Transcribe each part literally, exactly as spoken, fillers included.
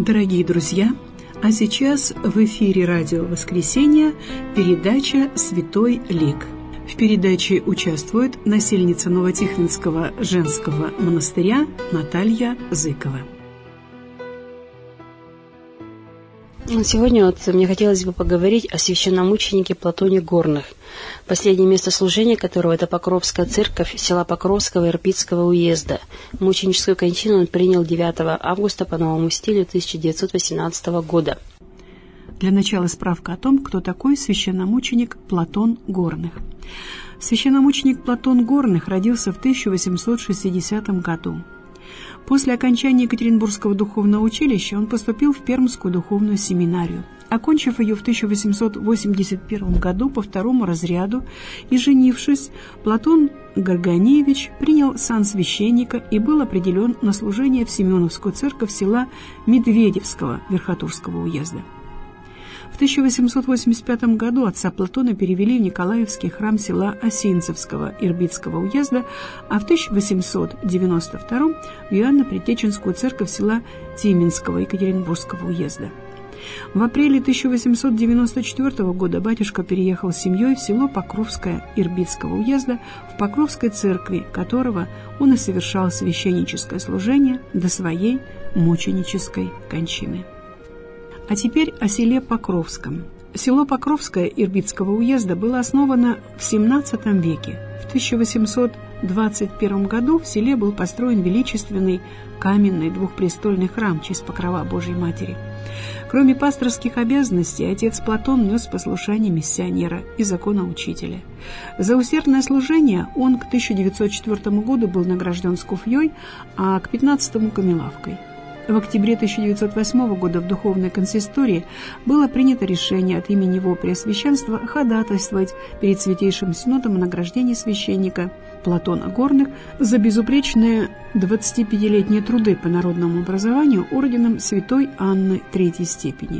Дорогие друзья, а сейчас в эфире радио «Воскресенье» передача «Святой лик». В передаче участвует насельница Новотихвинского женского монастыря Наталья Зыкова. Сегодня вот мне хотелось бы поговорить о священномученике Платоне Горных, последнее место служения которого – это Покровская церковь села Покровского Ирбитского уезда. Мученическую кончину он принял девятого августа по новому стилю тысяча девятьсот восемнадцатого года. Для начала справка о том, кто такой священномученик Платон Горных. Священномученик Платон Горных родился в тысяча восемьсот шестидесятом году. После окончания Екатеринбургского духовного училища он поступил в Пермскую духовную семинарию. Окончив ее в тысяча восемьсот восемьдесят первом году по второму разряду и женившись, Платон Горгоневич принял сан священника и был определен на служение в Семеновскую церковь села Медведевского Верхотурского уезда. В тысяча восемьсот восемьдесят пятом году отца Платона перевели в Николаевский храм села Осинцевского Ирбитского уезда, а в тысяча восемьсот девяносто втором в Иоанно-Предтеченскую церковь села Тименского Екатеринбургского уезда. В апреле тысяча восемьсот девяносто четвертого года батюшка переехал с семьей в село Покровское Ирбитского уезда, в Покровской церкви которого он и совершал священническое служение до своей мученической кончины. А теперь о селе Покровском. Село Покровское Ирбитского уезда было основано в семнадцатом веке. В тысяча восемьсот двадцать первом году в селе был построен величественный каменный двухпрестольный храм в честь покрова Божьей Матери. Кроме пасторских обязанностей, отец Платон нес послушание миссионера и законоучителя. За усердное служение он к тысяча девятьсот четвёртому году был награжден скуфьей, а к пятнадцатому – камелавкой. В октябре тысяча девятьсот восьмого года в духовной консистории было принято решение от имени его преосвященства ходатайствовать перед Святейшим Синодом о награждении священника Платона Горных за безупречные двадцатипятилетние труды по народному образованию орденом Святой Анны Третьей степени.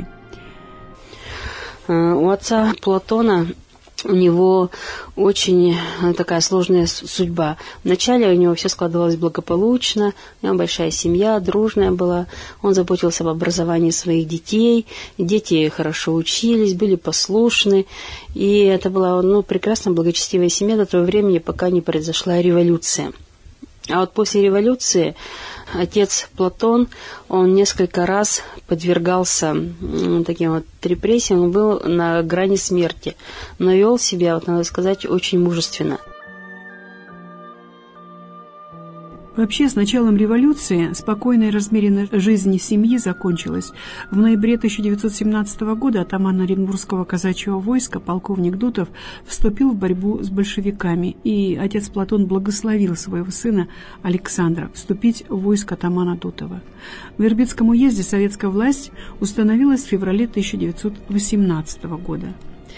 У отца Платона у него очень такая сложная судьба. Вначале у него все складывалось благополучно, у него большая семья, дружная была. Он заботился об образовании своих детей, дети хорошо учились, были послушны. И это была ну, прекрасная, благочестивая семья до того времени, пока не произошла революция. А вот после революции отец Платон, он несколько раз подвергался таким вот репрессиям, он был на грани смерти, но вел себя, вот, надо сказать, очень мужественно. Вообще, с началом революции спокойная и размеренная жизнь семьи закончилась. В ноябре тысяча девятьсот семнадцатого года атаман Оренбургского казачьего войска полковник Дутов вступил в борьбу с большевиками, и отец Платон благословил своего сына Александра вступить в войско атамана Дутова. В Ирбитском уезде советская власть установилась в феврале тысяча девятьсот восемнадцатого года.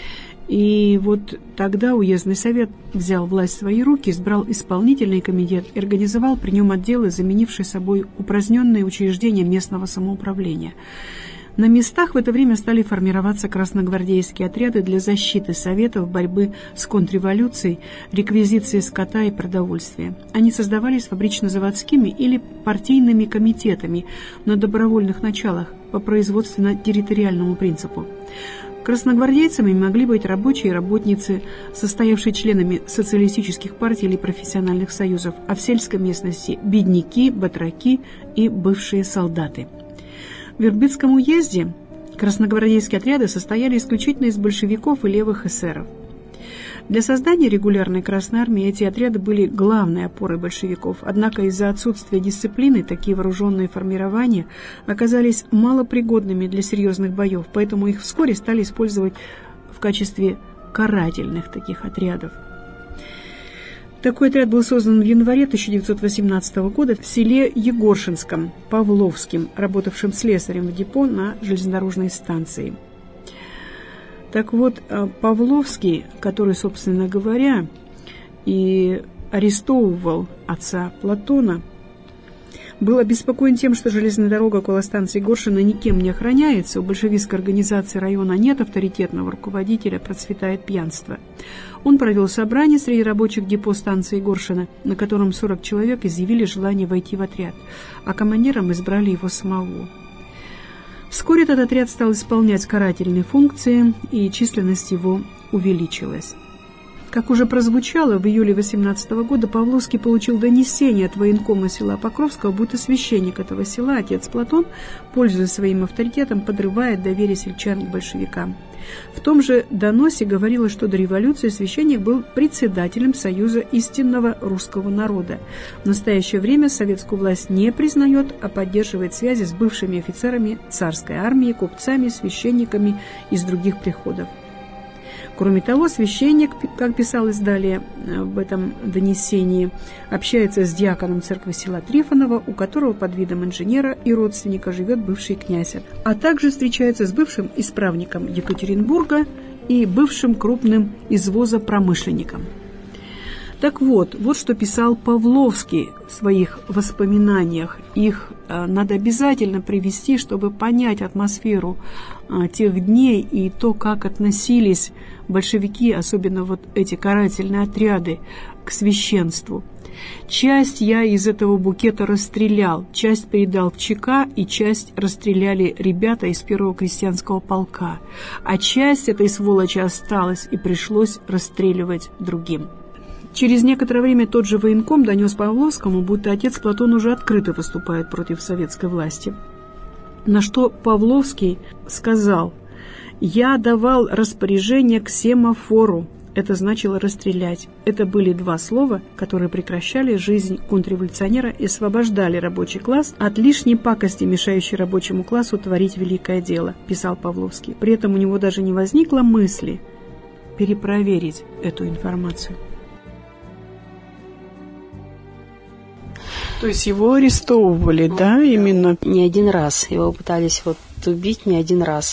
И вот тогда уездный совет взял власть в свои руки, избрал исполнительный комитет и организовал при нем отделы, заменившие собой упраздненные учреждения местного самоуправления. На местах в это время стали формироваться красногвардейские отряды для защиты советов, борьбы с контрреволюцией, реквизицией скота и продовольствия. Они создавались фабрично-заводскими или партийными комитетами на добровольных началах по производственно-территориальному принципу. Красногвардейцами могли быть рабочие и работницы, состоявшие членами социалистических партий или профессиональных союзов, а в сельской местности – бедняки, батраки и бывшие солдаты. В Ирбитском уезде красногвардейские отряды состояли исключительно из большевиков и левых эсеров. Для создания регулярной Красной Армии эти отряды были главной опорой большевиков, однако из-за отсутствия дисциплины такие вооруженные формирования оказались малопригодными для серьезных боев, поэтому их вскоре стали использовать в качестве карательных таких отрядов. Такой отряд был создан в январе тысяча девятьсот восемнадцатого года в селе Егоршинском, Павловским, работавшим слесарем в депо на железнодорожной станции. Так вот, Павловский, который, собственно говоря, и арестовывал отца Платона, был обеспокоен тем, что железная дорога около станции Горшина никем не охраняется, у большевистской организации района нет авторитетного руководителя, процветает пьянство. Он провел собрание среди рабочих депо станции Горшина, на котором сорок человек изъявили желание войти в отряд, а командиром избрали его самого. Вскоре этот отряд стал исполнять карательные функции, и численность его увеличилась. Как уже прозвучало, в июле восемнадцатого года Павловский получил донесение от военкома села Покровского, будто священник этого села, отец Платон, пользуясь своим авторитетом, подрывает доверие сельчан к большевикам. В том же доносе говорилось, что до революции священник был председателем Союза истинного русского народа. В настоящее время советскую власть не признает, а поддерживает связи с бывшими офицерами царской армии, купцами, священниками из других приходов. Кроме того, священник, как писалось далее в этом донесении, общается с диаконом церкви села Трифонова, у которого под видом инженера и родственника живет бывший князь, а также встречается с бывшим исправником Екатеринбурга и бывшим крупным извозопромышленником. Так вот, вот что писал Павловский в своих воспоминаниях. Их э, надо обязательно привести, чтобы понять атмосферу э, тех дней и то, как относились большевики, особенно вот эти карательные отряды, к священству. Часть я из этого букета расстрелял, часть передал в ЧК, и часть расстреляли ребята из первого крестьянского полка. А часть этой сволочи осталась, и пришлось расстреливать другим. Через некоторое время тот же военком донес Павловскому, будто отец Платон уже открыто выступает против советской власти. На что Павловский сказал: «Я давал распоряжение к семафору». Это значило расстрелять. Это были два слова, которые прекращали жизнь контрреволюционера и освобождали рабочий класс от лишней пакости, мешающей рабочему классу творить великое дело, писал Павловский. При этом у него даже не возникло мысли перепроверить эту информацию. То есть его арестовывали, да, именно? Не один раз. Его пытались вот убить не один раз.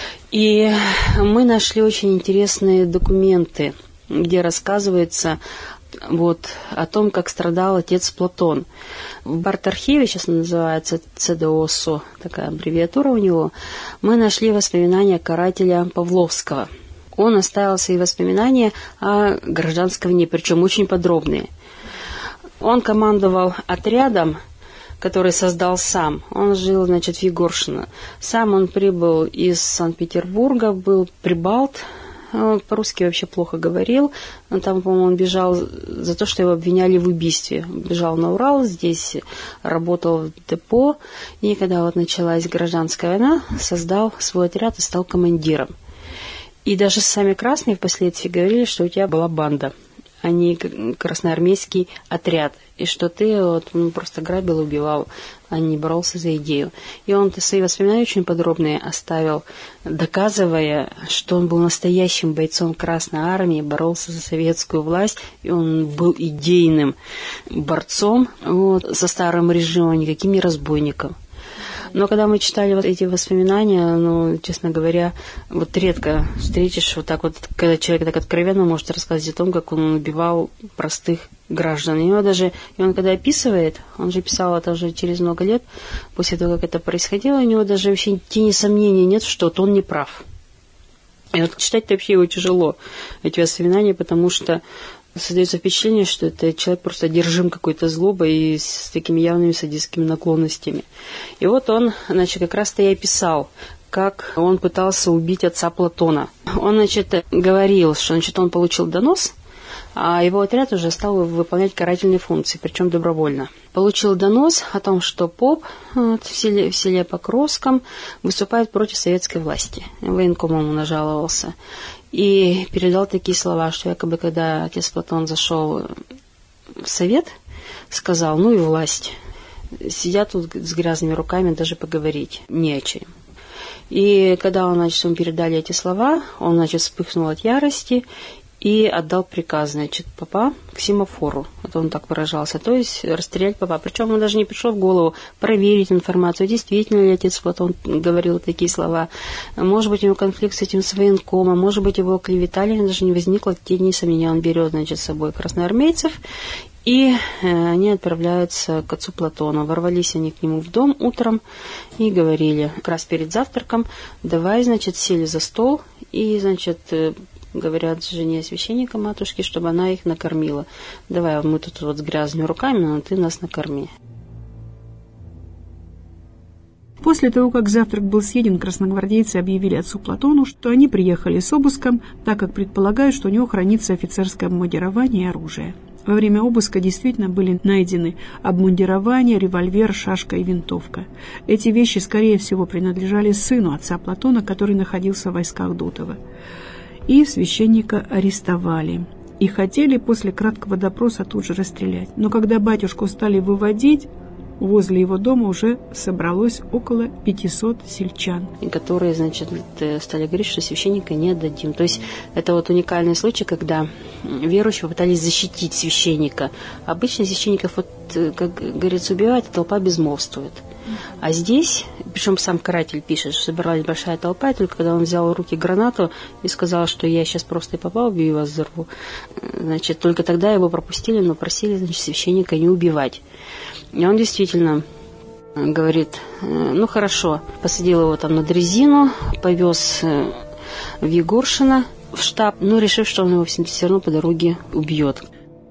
И мы нашли очень интересные документы, где рассказывается вот о том, как страдал отец Платон. В Барт-архиве, сейчас он называется ЦДОСО, такая аббревиатура у него, мы нашли воспоминания карателя Павловского. Он оставил свои воспоминания о гражданской войне, причем очень подробные. Он командовал отрядом, который создал сам. Он жил, значит, в Егоршино. Сам он прибыл из Санкт-Петербурга, был прибалт, по-русски вообще плохо говорил. Там, по-моему, он бежал за то, что его обвиняли в убийстве. Бежал на Урал, здесь работал в депо. И когда вот началась гражданская война, создал свой отряд и стал командиром. И даже сами красные впоследствии говорили, что у тебя была банда, а не красноармейский отряд, и что ты вот, ну, просто грабил, убивал, а не боролся за идею. И он свои воспоминания очень подробные оставил, доказывая, что он был настоящим бойцом Красной Армии, боролся за советскую власть, и он был идейным борцом вот, со старым режимом, никаким не разбойником. Но когда мы читали вот эти воспоминания, ну, честно говоря, вот редко встретишь вот так вот, когда человек так откровенно может рассказать о том, как он убивал простых граждан. И он даже, и он когда описывает, он же писал это уже через много лет, после того, как это происходило, у него даже вообще тени сомнений нет, что вот он не прав. И вот читать вообще его тяжело, эти воспоминания, потому что создается впечатление, что это человек просто одержим какой-то злобой и с такими явными садистскими наклонностями. И вот он, значит, как раз-то и описал, как он пытался убить отца Платона. Он, значит, говорил, что, значит, он получил донос, а его отряд уже стал выполнять карательные функции, причем добровольно. Получил донос о том, что поп вот, в, селе, в селе Покровском выступает против советской власти. Военкомом он нажаловался. И передал такие слова, что якобы, когда отец Платон зашел в совет, сказал: ну и власть. Сидят тут с грязными руками, даже поговорить не о чем. И когда он, значит, ему передали эти слова, он, значит, вспыхнул от ярости и отдал приказ, значит, попа к семафору. Вот он так выражался. То есть расстрелять попа. Причем ему даже не пришло в голову проверить информацию, действительно ли отец Платон говорил такие слова. Может быть, у него конфликт с этим с военкомом, может быть, его клеветали, даже не возникло тени сомнения. Он берет, значит, с собой красноармейцев, и они отправляются к отцу Платону. Ворвались они к нему в дом утром и говорили, как раз перед завтраком: давай, значит, сели за стол и, значит, говорят жене священника матушки, чтобы она их накормила. Давай, мы тут вот с грязными руками, но ты нас накорми. После того, как завтрак был съеден, красногвардейцы объявили отцу Платону, что они приехали с обыском, так как предполагают, что у него хранится офицерское обмундирование и оружие. Во время обыска действительно были найдены обмундирование, револьвер, шашка и винтовка. Эти вещи, скорее всего, принадлежали сыну отца Платона, который находился в войсках Дутова. И священника арестовали. И хотели после краткого допроса тут же расстрелять. Но когда батюшку стали выводить, возле его дома уже собралось около пятисот сельчан. Которые, значит, стали говорить, что священника не отдадим. То есть это вот уникальный случай, когда верующие пытались защитить священника. Обычно священников, вот, как говорится, убивают, а толпа безмолвствует. А здесь, причем сам каратель пишет, что собиралась большая толпа, и только когда он взял в руки гранату и сказал, что я сейчас просто и попал, убью и вас взорву, значит, только тогда его пропустили, но просили, значит, священника не убивать. И он действительно говорит, ну хорошо, посадил его там на дрезину, повез в Егоршино, в штаб, но решив, что он его все равно по дороге убьет.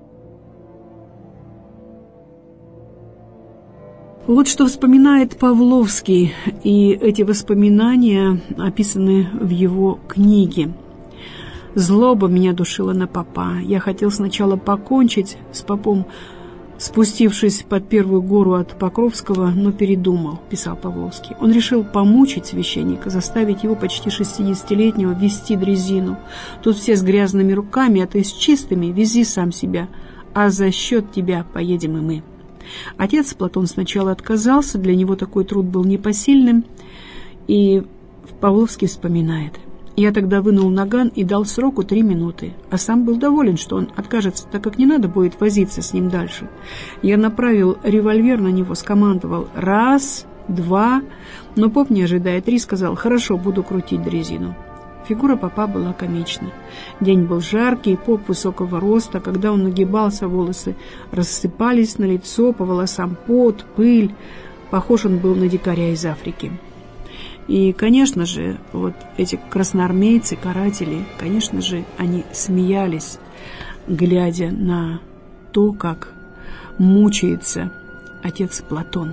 Вот что вспоминает Павловский, и эти воспоминания описаны в его книге. «Злоба меня душила на попа. Я хотел сначала покончить с попом, спустившись под первую гору от Покровского, но передумал», — писал Павловский. Он решил помучить священника, заставить его почти шестидесятилетнего вести дрезину. Тут все с грязными руками, а ты с чистыми, вези сам себя, а за счет тебя поедем и мы. Отец Платон сначала отказался, для него такой труд был непосильным, и Павловский вспоминает: «Я тогда вынул наган и дал сроку три минуты, а сам был доволен, что он откажется, так как не надо будет возиться с ним дальше. Я направил револьвер на него, скомандовал «раз, два», но поп, не ожидая три, сказал «хорошо, буду крутить дрезину». Фигура попа была комична. День был жаркий, поп высокого роста. Когда он нагибался, волосы рассыпались на лицо, по волосам пот, пыль. Похож он был на дикаря из Африки. И, конечно же, вот эти красноармейцы, каратели, конечно же, они смеялись, глядя на то, как мучается отец Платон.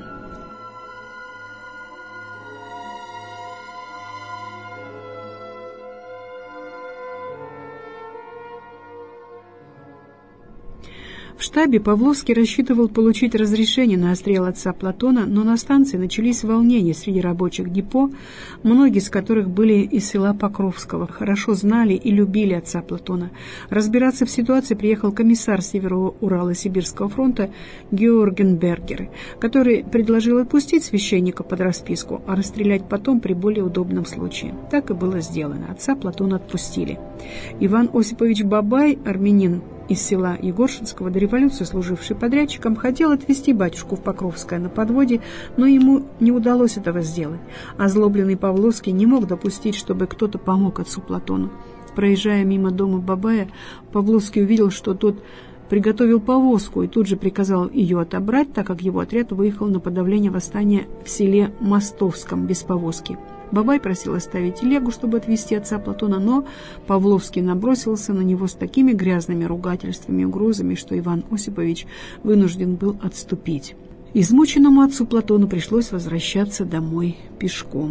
В штабе Павловский рассчитывал получить разрешение на расстрел отца Платона, но на станции начались волнения среди рабочих депо, многие из которых были из села Покровского, хорошо знали и любили отца Платона. Разбираться в ситуации приехал комиссар Северо-Урало-Сибирского фронта Георгенбергер, который предложил отпустить священника под расписку, а расстрелять потом при более удобном случае. Так и было сделано. Отца Платона отпустили. Иван Осипович Бабай, армянин из села Егоршинского, до революции служивший подрядчиком, хотел отвезти батюшку в Покровское на подводе, но ему не удалось этого сделать. Озлобленный Павловский не мог допустить, чтобы кто-то помог отцу Платону. Проезжая мимо дома Бабая, Павловский увидел, что тот приготовил повозку и тут же приказал ее отобрать, так как его отряд выехал на подавление восстания в селе Мостовском без повозки. Бабай просил оставить телегу, чтобы отвезти отца Платона, но Павловский набросился на него с такими грязными ругательствами и угрозами, что Иван Осипович вынужден был отступить. Измученному отцу Платону пришлось возвращаться домой пешком.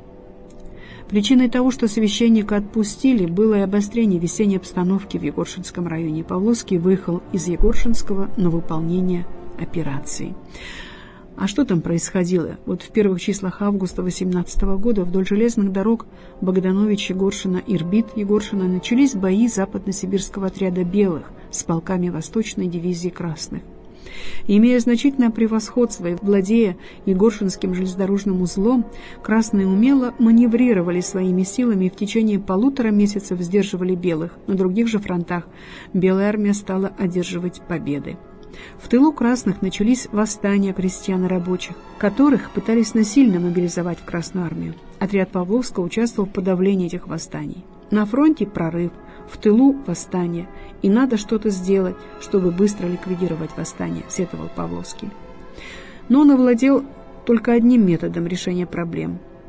Причиной того, что священника отпустили, было и обострение весенней обстановки в Егоршинском районе. Павловский выехал из Егоршинского на выполнение операции. А что там происходило? Вот в первых числах августа восемнадцатого года вдоль железных дорог Богданович, Егоршина, Ирбит, Егоршина начались бои западно-сибирского отряда белых с полками Восточной дивизии красных. Имея значительное превосходство и владея Егоршинским железнодорожным узлом, красные умело маневрировали своими силами и в течение полутора месяцев сдерживали белых. На других же фронтах белая армия стала одерживать победы. В тылу красных начались восстания крестьян и рабочих, которых пытались насильно мобилизовать в Красную армию. Отряд Павловского участвовал в подавлении этих восстаний. На фронте прорыв, в тылу восстание, и надо что-то сделать, чтобы быстро ликвидировать восстание, сетовал Павловский. Но он овладел только одним методом решения проблем.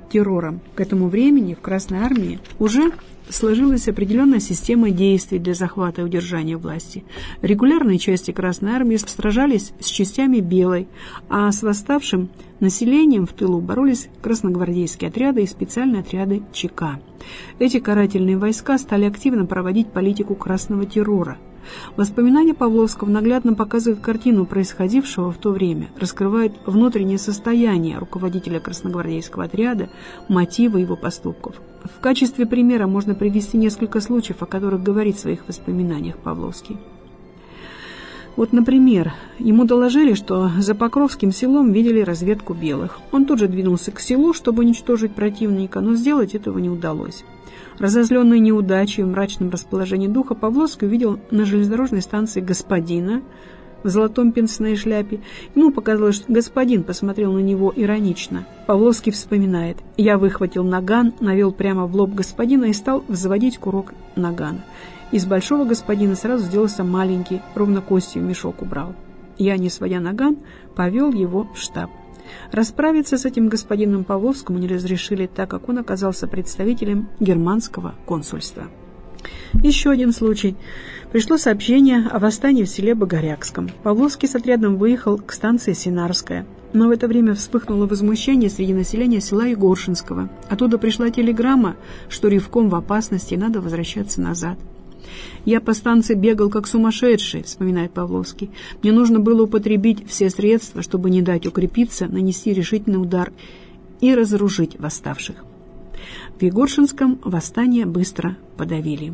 террором. К этому времени в Красной армии уже сложилась определенная система действий для захвата и удержания власти. Регулярные части Красной армии сражались с частями Белой, а с восставшим населением в тылу боролись красногвардейские отряды и специальные отряды ЧК. Эти карательные войска стали активно проводить политику красного террора. Воспоминания Павловского наглядно показывают картину происходившего в то время, раскрывают внутреннее состояние руководителя красногвардейского отряда, мотивы его поступков. В качестве примера можно привести несколько случаев, о которых говорит в своих воспоминаниях Павловский. Вот, например, ему доложили, что за Покровским селом видели разведку белых. Он тут же двинулся к селу, чтобы уничтожить противника, но сделать этого не удалось. Разозленный неудачей и в мрачном расположении духа, Павловский увидел на железнодорожной станции господина в золотом пенсной шляпе. Ему показалось, что господин посмотрел на него иронично. Павловский вспоминает: «Я выхватил наган, навел прямо в лоб господина и стал взводить курок нагана. Из большого господина сразу сделался маленький, ровно костью в мешок убрал. Я, не сводя наган, повел его в штаб. Расправиться с этим господином Павловскому не разрешили, так как он оказался представителем германского консульства». Еще один случай. Пришло сообщение о восстании в селе Богорякском. Павловский с отрядом выехал к станции Синарская. Но в это время вспыхнуло возмущение среди населения села Егоршинского. Оттуда пришла телеграмма, что ревком в опасности и надо возвращаться назад. «Я по станции бегал как сумасшедший», — вспоминает Павловский. «Мне нужно было употребить все средства, чтобы не дать укрепиться, нанести решительный удар и разоружить восставших». В Егоршинском восстание быстро подавили.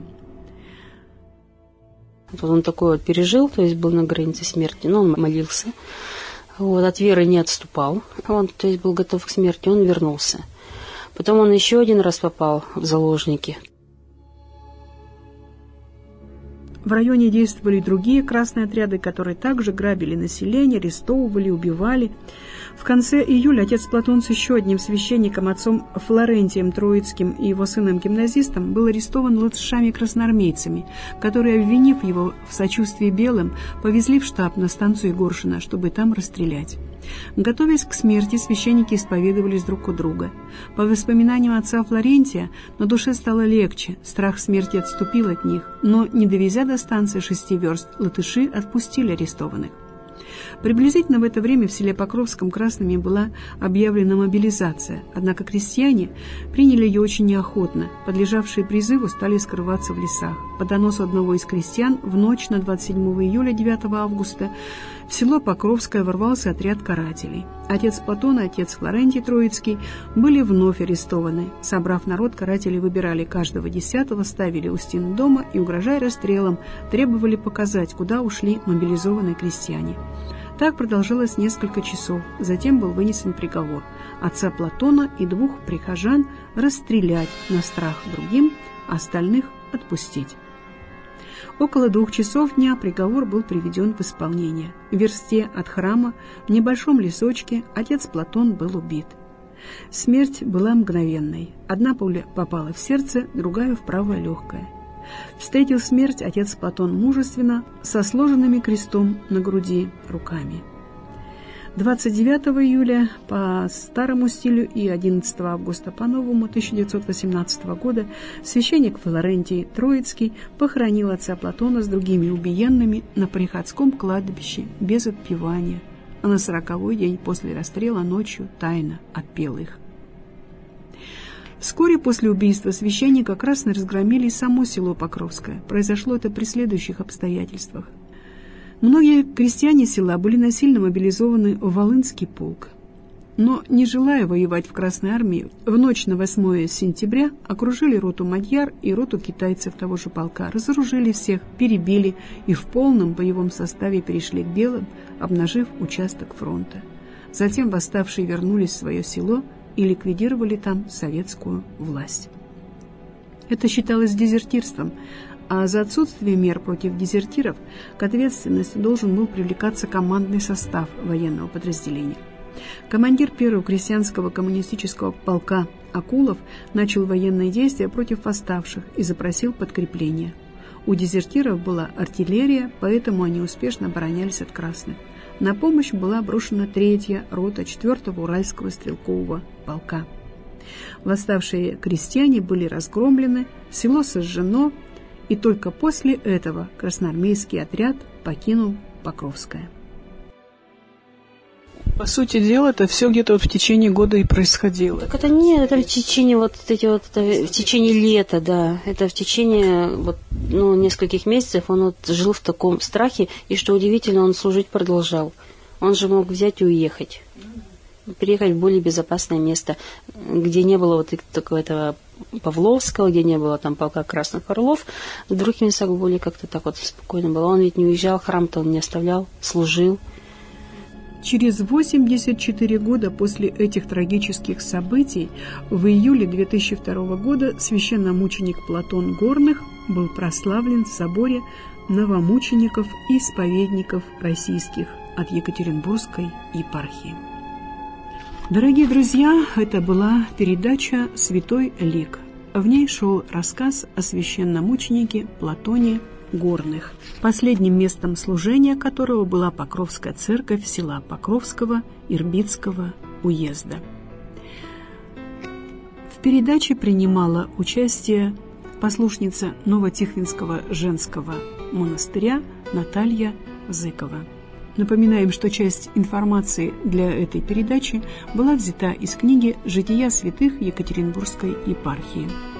Вот он такой вот пережил, то есть был на границе смерти, но он молился, вот, от веры не отступал, он, то есть был готов к смерти, он вернулся. Потом он еще один раз попал в заложники. В районе действовали другие красные отряды, которые также грабили население, арестовывали, убивали. В конце июля отец Платон с еще одним священником, отцом Флорентием Троицким и его сыном-гимназистом, был арестован латышами-красноармейцами, которые, обвинив его в сочувствии белым, повезли в штаб на станцию Егоршина, чтобы там расстрелять. Готовясь к смерти, священники исповедовались друг у друга. По воспоминаниям отца Флорентия, на душе стало легче, страх смерти отступил от них, но, не довезя до станции шести верст, латыши отпустили арестованных. Приблизительно в это время в селе Покровском красными была объявлена мобилизация, однако крестьяне приняли ее очень неохотно. Подлежавшие призыву стали скрываться в лесах. По доносу одного из крестьян в ночь на двадцать седьмого июля — девятого августа в село Покровское ворвался отряд карателей. Отец Платон и отец Флорентий Троицкий были вновь арестованы. Собрав народ, каратели выбирали каждого десятого, ставили у стен дома и, угрожая расстрелом, требовали показать, куда ушли мобилизованные крестьяне. Так продолжалось несколько часов. Затем был вынесен приговор: отца Платона и двух прихожан расстрелять на страх другим, а остальных отпустить. Около двух часов дня приговор был приведен в исполнение. В версте от храма, в небольшом лесочке, отец Платон был убит. Смерть была мгновенной. Одна пуля попала в сердце, другая в правое легкое. Встретил смерть отец Платон мужественно, со сложенными крестом на груди руками. двадцать девятого июля по старому стилю и одиннадцатого августа по новому тысяча девятьсот восемнадцатого года священник Флорентий Троицкий похоронил отца Платона с другими убиенными на приходском кладбище без отпевания, а на сороковой день после расстрела ночью тайно отпел их. Вскоре после убийства священника красные разгромили само село Покровское. Произошло это при следующих обстоятельствах. Многие крестьяне села были насильно мобилизованы в Волынский полк. Но, не желая воевать в Красной армии, в ночь на восьмое сентября окружили роту мадьяр и роту китайцев того же полка, разоружили всех, перебили и в полном боевом составе перешли к белым, обнажив участок фронта. Затем восставшие вернулись в свое село и ликвидировали там советскую власть. Это считалось дезертирством, а за отсутствие мер против дезертиров к ответственности должен был привлекаться командный состав военного подразделения. Командир первого крестьянского коммунистического полка Акулов начал военные действия против восставших и запросил подкрепление. У дезертиров была артиллерия, поэтому они успешно оборонялись от красных. На помощь была брошена третья рота четвертого Уральского стрелкового полка. Восставшие крестьяне были разгромлены, село сожжено, и только после этого красноармейский отряд покинул Покровское. По сути дела, это все где-то вот в течение года и происходило. Так это не, это в течение вот эти вот, это в течение лета, да. Это в течение вот, ну, нескольких месяцев он вот жил в таком страхе, и что удивительно, он служить продолжал. Он же мог взять и уехать. Переехать в более безопасное место, где не было вот такого этого Павловского, где не было там полка Красных Орлов. В других местах более как-то так вот спокойно было. Он ведь не уезжал, храм-то он не оставлял, служил. Через восемьдесят четыре года после этих трагических событий, в июле две тысячи второго года священномученик Платон Горных был прославлен в соборе новомучеников и исповедников российских от Екатеринбургской епархии. Дорогие друзья, это была передача «Святой лик». В ней шел рассказ о священномученике Платоне Горных, последним местом служения которого была Покровская церковь села Покровского Ирбитского уезда. В передаче принимала участие послушница Новотихвинского женского монастыря Наталья Зыкова. Напоминаем, что часть информации для этой передачи была взята из книги «Жития святых Екатеринбургской епархии».